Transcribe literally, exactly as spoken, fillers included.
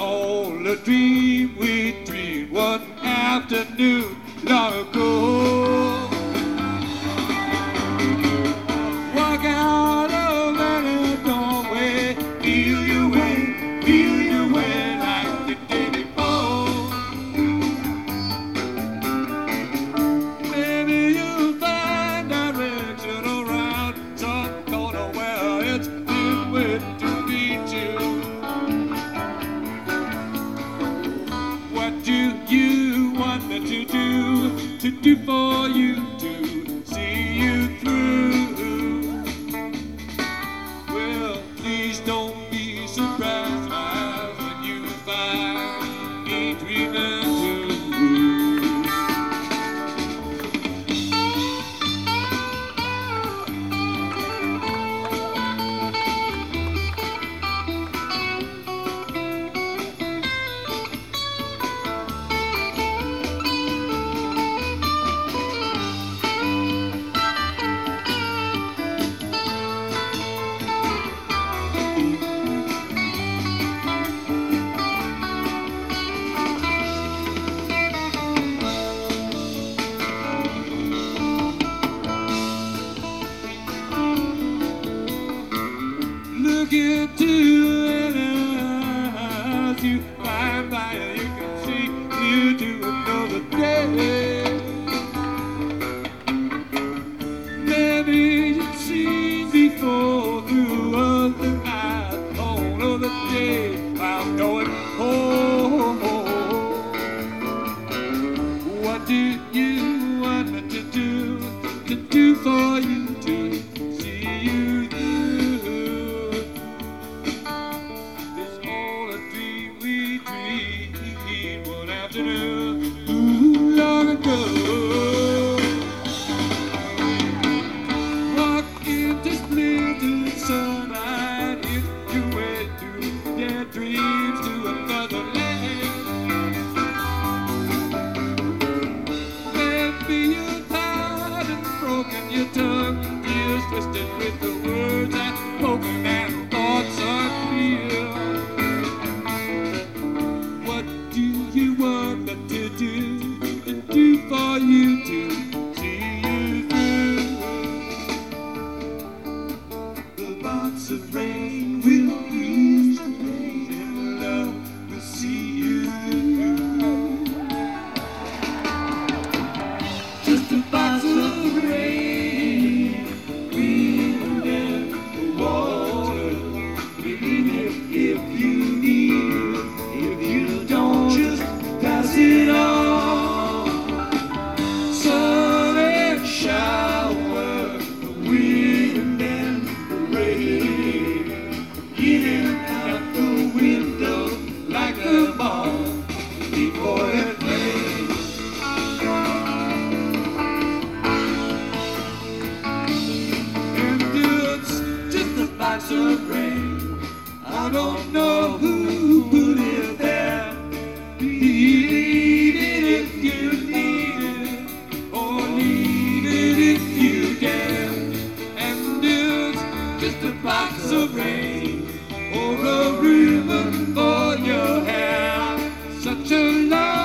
all a dream we dreamed one afternoon long ago. Walk out of that doorway, feel your way, feel your way like the day before. Maybe you'll find direction around some corner where it's been waiting to meet you. What do you want me to do, to do for you, to see you through? Well, please don't be surprised, my eyes, when you find me dreaming too. Look into the eyes you find by, you can see you to another day. Maybe you've seen before through other eyes on other days while going home. What do you want me to do, to do for you, to see you through? It's all a dream we dreamed one afternoon ooh, long ago. Walk into splendid sunlight, hit your way through their dreams to another land. Maybe you're tired and broken, your tongue is twisted with the words that spoken and thoughts unreal. What do you want me to do, to do for you, to see you through? The box of rain will ease the pain, and love will see you through. Just a box of rain, wind and water. Believe it if you need it, if you don't, just pass it on. Sun and shower, the wind and the rain, in and out the window like a bomb before it rains. And it's just a box of rain. I don't know who put it there. Need it if you need it, or leave it if you dare. And it's just a box of rain, or a ribbon for your hair. Such a love.